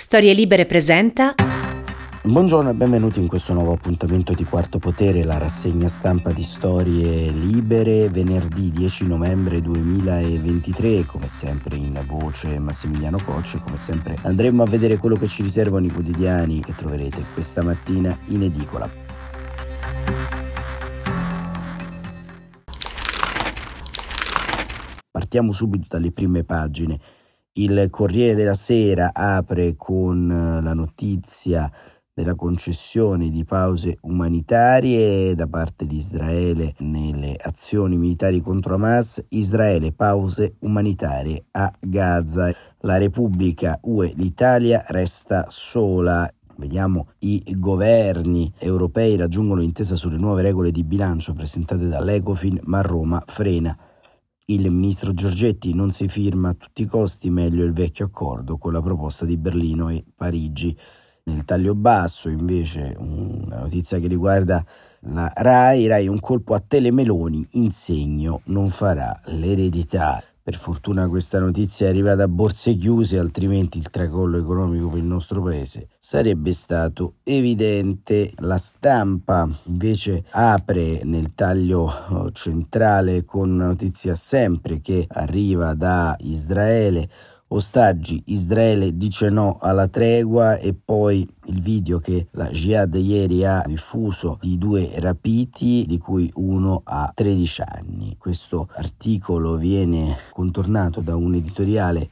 Storie Libere presenta. Buongiorno e benvenuti in questo nuovo appuntamento di Quarto Potere, la rassegna stampa di Storie Libere, venerdì 10 novembre 2023, come sempre in voce Massimiliano Coccia. Come sempre andremo a vedere quello che ci riservano i quotidiani che troverete questa mattina in edicola. Partiamo subito dalle prime pagine. Il Corriere della Sera apre con la notizia della concessione di pause umanitarie da parte di Israele nelle azioni militari contro Hamas. Israele, pause umanitarie a Gaza. La Repubblica, UE, l'Italia resta sola. Vediamo, i governi europei raggiungono intesa sulle nuove regole di bilancio presentate dall'Ecofin, ma Roma frena. Il ministro Giorgetti: non si firma a tutti i costi, meglio il vecchio accordo con la proposta di Berlino e Parigi. Nel taglio basso invece una notizia che riguarda la Rai, un colpo a Telemeloni, in segno non farà l'eredità. Per fortuna questa notizia è arrivata a borse chiuse, altrimenti il tracollo economico per il nostro paese sarebbe stato evidente. La Stampa invece apre nel taglio centrale con una notizia sempre che arriva da Israele. Ostaggi, Israele dice no alla tregua, e poi il video che la Jihad ieri ha diffuso di due rapiti, di cui uno ha 13 anni. Questo articolo viene contornato da un editoriale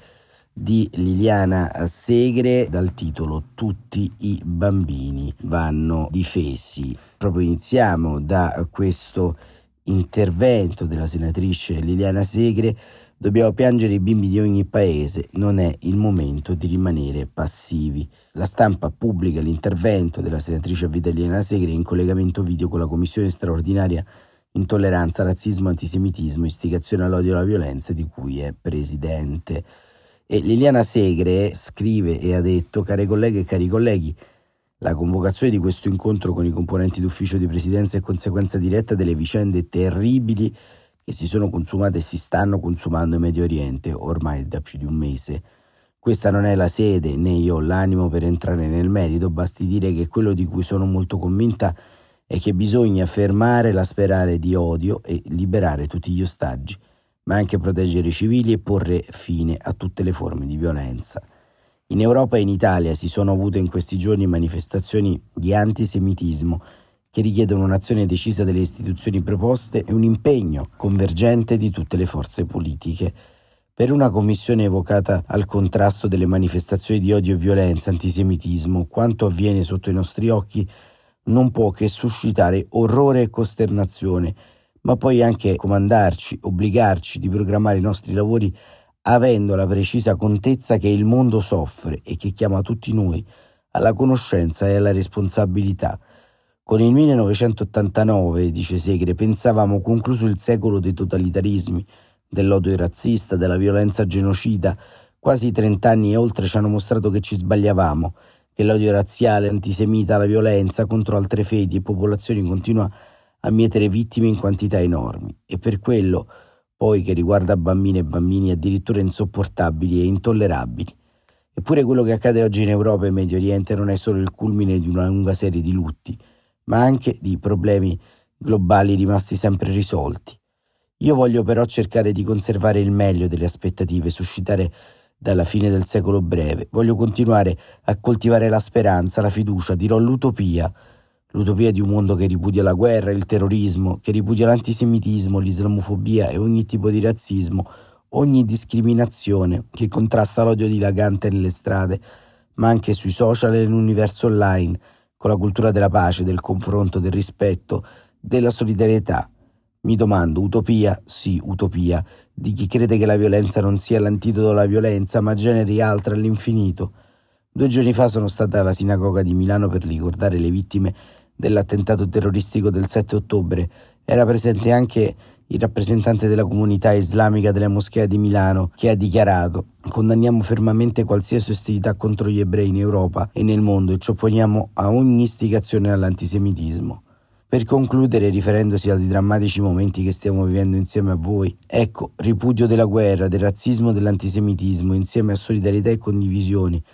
di Liliana Segre dal titolo "Tutti i bambini vanno difesi". Proprio iniziamo da questo intervento della senatrice Liliana Segre: dobbiamo piangere i bimbi di ogni paese, non è il momento di rimanere passivi. La Stampa pubblica l'intervento della senatrice a vita Liliana Segre in collegamento video con la commissione straordinaria intolleranza, razzismo, antisemitismo, istigazione all'odio e alla violenza, di cui è presidente. E Liliana Segre scrive e ha detto: care colleghe e cari colleghi, la convocazione di questo incontro con i componenti d'ufficio di presidenza è conseguenza diretta delle vicende terribili che si sono consumate e si stanno consumando in Medio Oriente ormai da più di un mese. Questa non è la sede, né io ho l'animo per entrare nel merito, basti dire che quello di cui sono molto convinta è che bisogna fermare la spirale di odio e liberare tutti gli ostaggi, ma anche proteggere i civili e porre fine a tutte le forme di violenza. In Europa e in Italia si sono avute in questi giorni manifestazioni di antisemitismo che richiedono un'azione decisa delle istituzioni preposte e un impegno convergente di tutte le forze politiche. Per una commissione evocata al contrasto delle manifestazioni di odio e violenza, antisemitismo, quanto avviene sotto i nostri occhi non può che suscitare orrore e costernazione, ma poi anche comandarci, obbligarci di programmare i nostri lavori avendo la precisa contezza che il mondo soffre e che chiama tutti noi alla conoscenza e alla responsabilità. Con il 1989, dice Segre, pensavamo concluso il secolo dei totalitarismi, dell'odio razzista, della violenza genocida. Quasi 30 anni e oltre ci hanno mostrato che ci sbagliavamo, che l'odio razziale, antisemita, la violenza contro altre fedi e popolazioni continua a mietere vittime in quantità enormi. E per quello, poi, che riguarda bambine e bambini, addirittura insopportabili e intollerabili. Eppure quello che accade oggi in Europa e Medio Oriente non è solo il culmine di una lunga serie di lutti, ma anche di problemi globali rimasti sempre risolti. Io voglio però cercare di conservare il meglio delle aspettative suscitate dalla fine del secolo breve. Voglio continuare a coltivare la speranza, la fiducia, dirò l'utopia di un mondo che ripudia la guerra, il terrorismo, che ripudia l'antisemitismo, l'islamofobia e ogni tipo di razzismo, ogni discriminazione, che contrasta l'odio dilagante nelle strade, ma anche sui social e nell'universo online, con la cultura della pace, del confronto, del rispetto, della solidarietà. Mi domando, utopia? Sì, utopia, di chi crede che la violenza non sia l'antidoto alla violenza, ma generi altre all'infinito. 2 giorni fa sono stata alla sinagoga di Milano per ricordare le vittime dell'attentato terroristico del 7 ottobre. Era presente anche il rappresentante della comunità islamica della moschea di Milano, che ha dichiarato: condanniamo fermamente qualsiasi ostilità contro gli ebrei in Europa e nel mondo e ci opponiamo a ogni istigazione all'antisemitismo. Per concludere, riferendosi ai drammatici momenti che stiamo vivendo insieme a voi, ecco, ripudio della guerra, del razzismo, dell'antisemitismo, insieme a solidarietà e condivisione,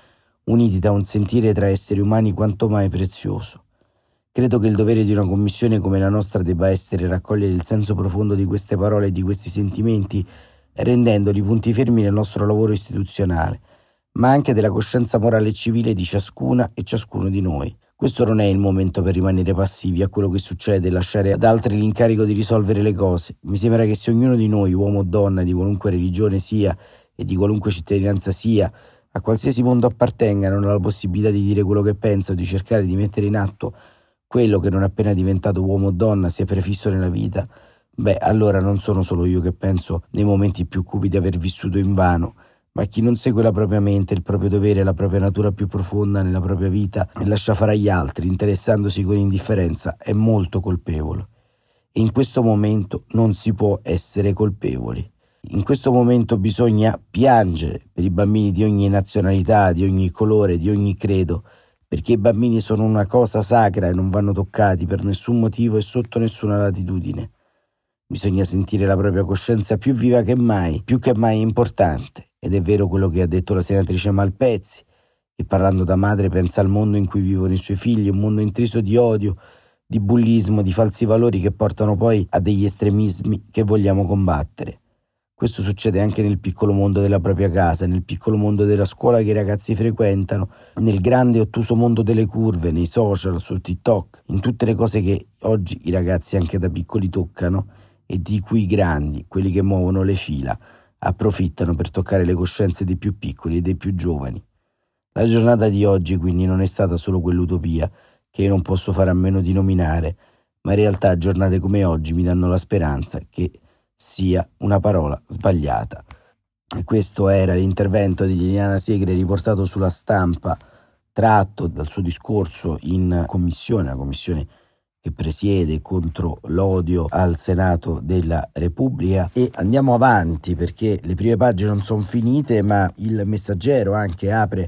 uniti da un sentire tra esseri umani quanto mai prezioso. Credo che il dovere di una commissione come la nostra debba essere raccogliere il senso profondo di queste parole e di questi sentimenti, rendendoli punti fermi nel nostro lavoro istituzionale, ma anche della coscienza morale e civile di ciascuna e ciascuno di noi. Questo non è il momento per rimanere passivi a quello che succede e lasciare ad altri l'incarico di risolvere le cose. Mi sembra che se ognuno di noi, uomo o donna, di qualunque religione sia e di qualunque cittadinanza sia, a qualsiasi mondo appartenga, non ha la possibilità di dire quello che pensa o di cercare di mettere in atto quello che non appena diventato uomo o donna si è prefisso nella vita, allora non sono solo io che penso nei momenti più cupi di aver vissuto invano, ma chi non segue la propria mente, il proprio dovere, la propria natura più profonda nella propria vita e lascia fare agli altri, interessandosi con indifferenza, è molto colpevole. E in questo momento non si può essere colpevoli. In questo momento bisogna piangere per i bambini di ogni nazionalità, di ogni colore, di ogni credo, perché i bambini sono una cosa sacra e non vanno toccati per nessun motivo e sotto nessuna latitudine. Bisogna sentire la propria coscienza più viva che mai, più che mai importante. Ed è vero quello che ha detto la senatrice Malpezzi, che parlando da madre pensa al mondo in cui vivono i suoi figli, un mondo intriso di odio, di bullismo, di falsi valori che portano poi a degli estremismi che vogliamo combattere. Questo succede anche nel piccolo mondo della propria casa, nel piccolo mondo della scuola che i ragazzi frequentano, nel grande e ottuso mondo delle curve, nei social, su TikTok, in tutte le cose che oggi i ragazzi anche da piccoli toccano e di cui i grandi, quelli che muovono le fila, approfittano per toccare le coscienze dei più piccoli e dei più giovani. La giornata di oggi quindi non è stata solo quell'utopia che io non posso fare a meno di nominare, ma in realtà giornate come oggi mi danno la speranza che sia una parola sbagliata. E questo era l'intervento di Liliana Segre riportato sulla Stampa, tratto dal suo discorso in commissione, la commissione che presiede contro l'odio al Senato della Repubblica. E andiamo avanti perché le prime pagine non sono finite, ma il Messaggero anche apre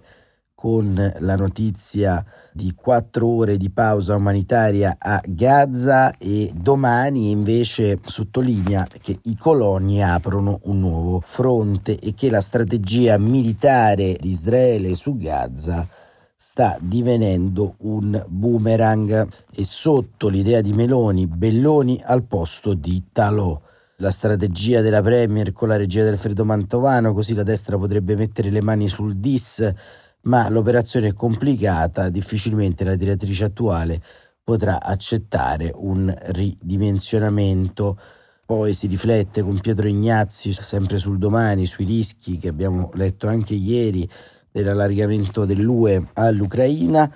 con la notizia di 4 ore di pausa umanitaria a Gaza e domani invece sottolinea che i coloni aprono un nuovo fronte e che la strategia militare di Israele su Gaza sta divenendo un boomerang e sotto l'idea di Meloni, Belloni al posto di Talò. La strategia della Premier con la regia del Fredo Mantovano, così la destra potrebbe mettere le mani sul DIS, ma l'operazione è complicata, difficilmente la direttrice attuale potrà accettare un ridimensionamento. Poi si riflette con Pietro Ignazzi sempre sul Domani, sui rischi che abbiamo letto anche ieri dell'allargamento dell'UE all'Ucraina.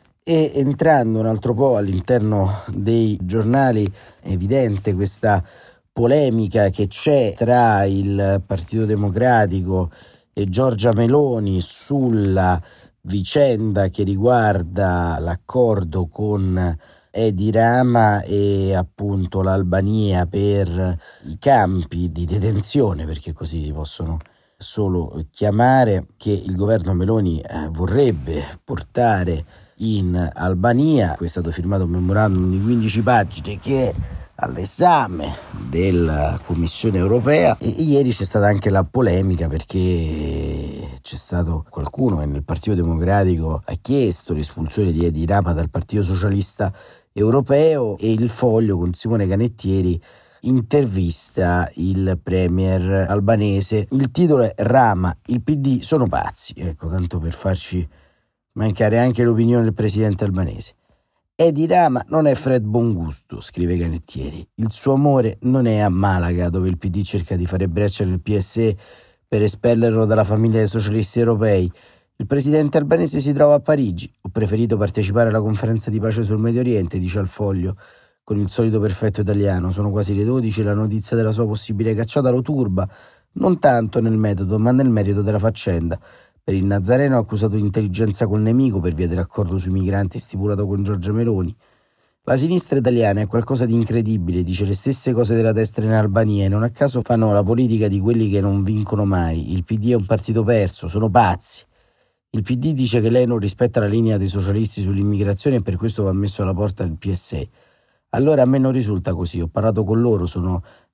E entrando un altro po' all'interno dei giornali è evidente questa polemica che c'è tra il Partito Democratico e Giorgia Meloni sulla vicenda che riguarda l'accordo con Edi Rama e appunto l'Albania per i campi di detenzione, perché così si possono solo chiamare, che il governo Meloni vorrebbe portare in Albania. Qui è stato firmato un memorandum di 15 pagine che è all'esame della Commissione europea e ieri c'è stata anche la polemica perché c'è stato qualcuno che nel Partito Democratico ha chiesto l'espulsione di Edi Rama dal Partito Socialista Europeo e il Foglio con Simone Canettieri intervista il premier albanese. Il titolo è Rama, il PD sono pazzi, ecco, tanto per farci mancare anche l'opinione del presidente albanese. Edi Rama non è Fred Bongusto, scrive Canettieri. Il suo amore non è a Malaga, dove il PD cerca di fare breccia nel PSE per espellerlo dalla famiglia dei socialisti europei. Il presidente albanese si trova a Parigi. Ho preferito partecipare alla conferenza di pace sul Medio Oriente, dice al Foglio, con il solito perfetto italiano. Sono quasi le 12 e la notizia della sua possibile cacciata lo turba, non tanto nel metodo, ma nel merito della faccenda. Per il Nazareno accusato di intelligenza col nemico per via dell'accordo sui migranti stipulato con Giorgia Meloni. La sinistra italiana è qualcosa di incredibile, dice le stesse cose della destra in Albania e non a caso fanno la politica di quelli che non vincono mai. Il PD è un partito perso, sono pazzi. Il PD dice che lei non rispetta la linea dei socialisti sull'immigrazione e per questo va messo alla porta del PSE. Allora a me non risulta così, ho parlato con loro, sono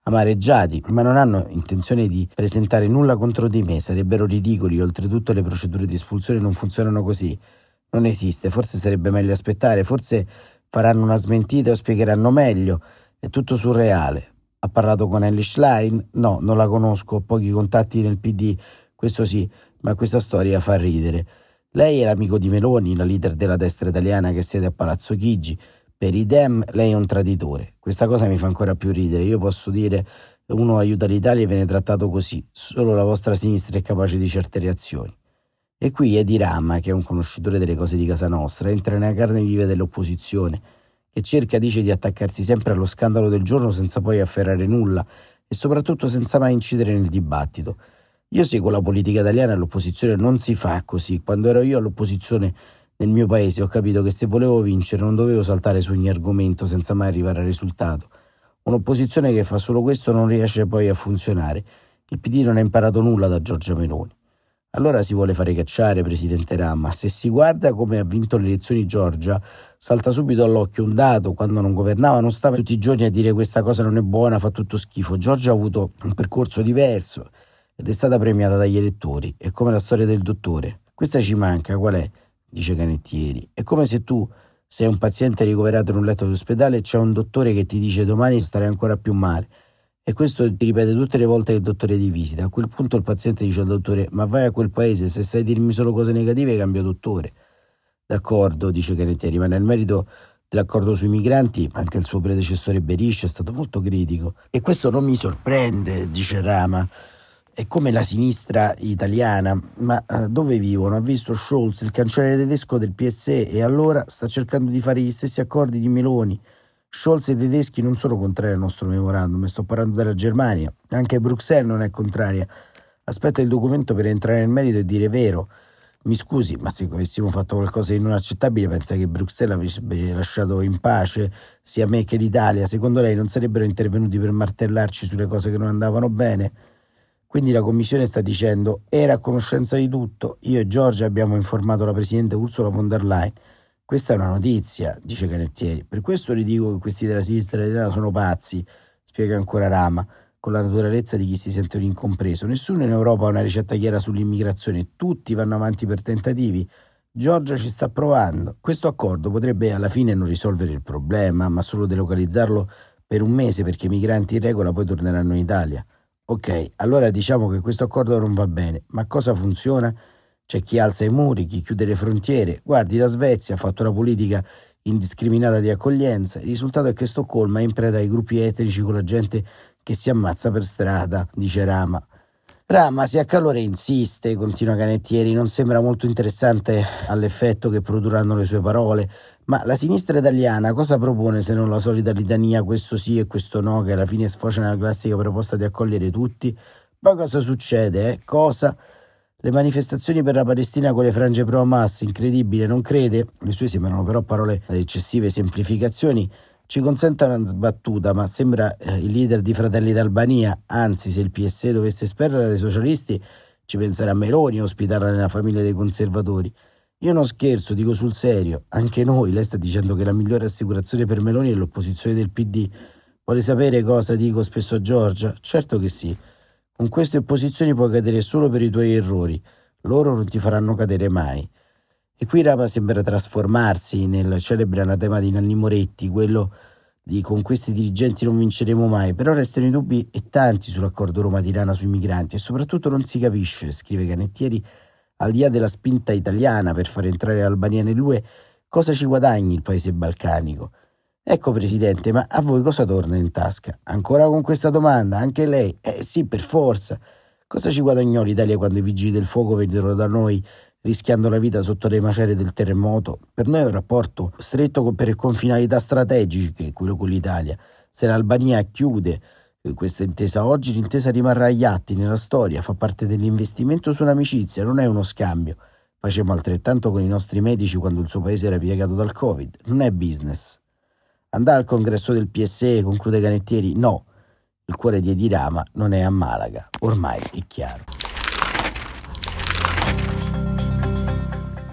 amareggiati, ma non hanno intenzione di presentare nulla contro di me, sarebbero ridicoli, oltretutto le procedure di espulsione non funzionano così, non esiste, forse sarebbe meglio aspettare, forse faranno una smentita o spiegheranno meglio, è tutto surreale. Ha parlato con Elly Schlein? No, non la conosco, ho pochi contatti nel PD, questo sì, ma questa storia fa ridere. Lei è l'amico di Meloni, la leader della destra italiana che siede a Palazzo Chigi. Per i Dem lei è un traditore. Questa cosa mi fa ancora più ridere. Io posso dire uno aiuta l'Italia e viene trattato così. Solo la vostra sinistra è capace di certe reazioni. E qui Edi Rama, che è un conoscitore delle cose di casa nostra, entra nella carne viva dell'opposizione, che dice di attaccarsi sempre allo scandalo del giorno senza poi afferrare nulla e soprattutto senza mai incidere nel dibattito. Io seguo la politica italiana e l'opposizione non si fa così. Quando ero io all'opposizione nel mio paese ho capito che se volevo vincere non dovevo saltare su ogni argomento senza mai arrivare al risultato. Un'opposizione che fa solo questo non riesce poi a funzionare. Il PD non ha imparato nulla da Giorgia Meloni. Allora si vuole fare cacciare, presidente Rama. Se si guarda come ha vinto le elezioni Giorgia, salta subito all'occhio un dato: quando non governava non stava tutti i giorni a dire questa cosa non è buona, fa tutto schifo. Giorgia ha avuto un percorso diverso ed è stata premiata dagli elettori. È come la storia del dottore. Questa ci manca, qual è? Dice Canettieri. È come se tu sei un paziente ricoverato in un letto d'ospedale e c'è un dottore che ti dice domani starai ancora più male. E questo ti ripete tutte le volte che il dottore ti visita. A quel punto il paziente dice al dottore: ma vai a quel paese, se sai dirmi solo cose negative cambio dottore. D'accordo, dice Canettieri, ma nel merito dell'accordo sui migranti anche il suo predecessore Berisha è stato molto critico. E questo non mi sorprende, dice Rama. È come la sinistra italiana. Ma dove vivono? Ha visto Scholz, il cancelliere tedesco del PSE, e allora sta cercando di fare gli stessi accordi di Meloni. Scholz e i tedeschi non sono contrari al nostro memorandum, sto parlando della Germania. Anche Bruxelles non è contraria. Aspetta il documento per entrare nel merito e dire vero. Mi scusi, ma se avessimo fatto qualcosa di non accettabile, pensa che Bruxelles avrebbe lasciato in pace sia me che l'Italia? Secondo lei non sarebbero intervenuti per martellarci sulle cose che non andavano bene? Quindi la Commissione sta dicendo: era a conoscenza di tutto. Io e Giorgia abbiamo informato la Presidente Ursula von der Leyen. Questa è una notizia, dice Canettieri. Per questo gli dico che questi della sinistra italiana sono pazzi, spiega ancora Rama, con la naturalezza di chi si sente un incompreso. Nessuno in Europa ha una ricetta chiara sull'immigrazione, tutti vanno avanti per tentativi. Giorgia ci sta provando. Questo accordo potrebbe alla fine non risolvere il problema, ma solo delocalizzarlo per un mese, perché i migranti in regola poi torneranno in Italia. Ok, allora diciamo che questo accordo non va bene, ma cosa funziona? C'è chi alza i muri, chi chiude le frontiere. Guardi, la Svezia ha fatto una politica indiscriminata di accoglienza. Il risultato è che Stoccolma è in preda ai gruppi etnici con la gente che si ammazza per strada, dice Rama. Rama si accalora e insiste, continua Canettieri, non sembra molto interessante all'effetto che produrranno le sue parole. Ma la sinistra italiana cosa propone se non la solita litania questo sì e questo no, che alla fine sfocia nella classica proposta di accogliere tutti? Poi cosa succede? Cosa? Le manifestazioni per la Palestina con le frange pro Hamas, incredibile, non crede? Le sue sembrano però parole ad eccessive semplificazioni. Ci consenta una sbattuta, ma sembra il leader di Fratelli d'Albania. Anzi, se il PSE dovesse espellere dai socialisti, ci penserà Meloni a ospitarla nella famiglia dei conservatori. Io non scherzo, dico sul serio. Anche noi, lei sta dicendo che la migliore assicurazione per Meloni è l'opposizione del PD. Vuole sapere cosa dico spesso a Giorgia? Certo che sì. Con queste opposizioni puoi cadere solo per i tuoi errori. Loro non ti faranno cadere mai. E qui Rama sembra trasformarsi nel celebre anatema di Nanni Moretti, quello di con questi dirigenti non vinceremo mai, però restano i dubbi e tanti sull'accordo Roma-Tirana sui migranti e soprattutto non si capisce, scrive Canettieri, al di là della spinta italiana per far entrare l'Albania nell'UE, cosa ci guadagni il paese balcanico? Ecco Presidente, ma a voi cosa torna in tasca? Ancora con questa domanda? Anche lei? Sì, per forza. Cosa ci guadagnò l'Italia quando i vigili del fuoco vennero da noi rischiando la vita sotto le macerie del terremoto? Per noi è un rapporto stretto per confinalità strategiche, quello con l'Italia. Se l'Albania chiude questa intesa oggi, l'intesa rimarrà agli atti, nella storia, fa parte dell'investimento su un'amicizia, non è uno scambio. Facemmo altrettanto con i nostri medici quando il suo paese era piegato dal Covid. Non è business. Andare al congresso del PSE, conclude Canettieri, no. Il cuore di Edi Rama non è a Malaga, ormai è chiaro.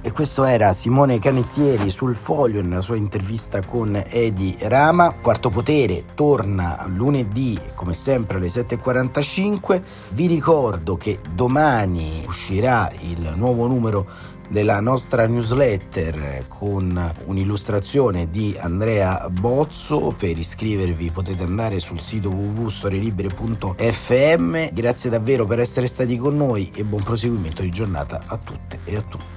E questo era Simone Canettieri sul Foglio nella sua intervista con Edi Rama. Quarto Potere torna lunedì come sempre alle 7:45. Vi ricordo che domani uscirà il nuovo numero della nostra newsletter con un'illustrazione di Andrea Bozzo. Per iscrivervi potete andare sul sito www.storielibere.fm. Grazie davvero per essere stati con noi e buon proseguimento di giornata a tutte e a tutti.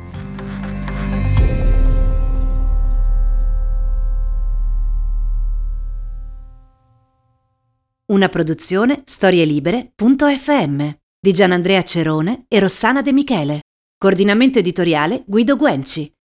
Una produzione storielibere.fm di Gianandrea Cerone e Rossana De Michele. Coordinamento editoriale Guido Guenci.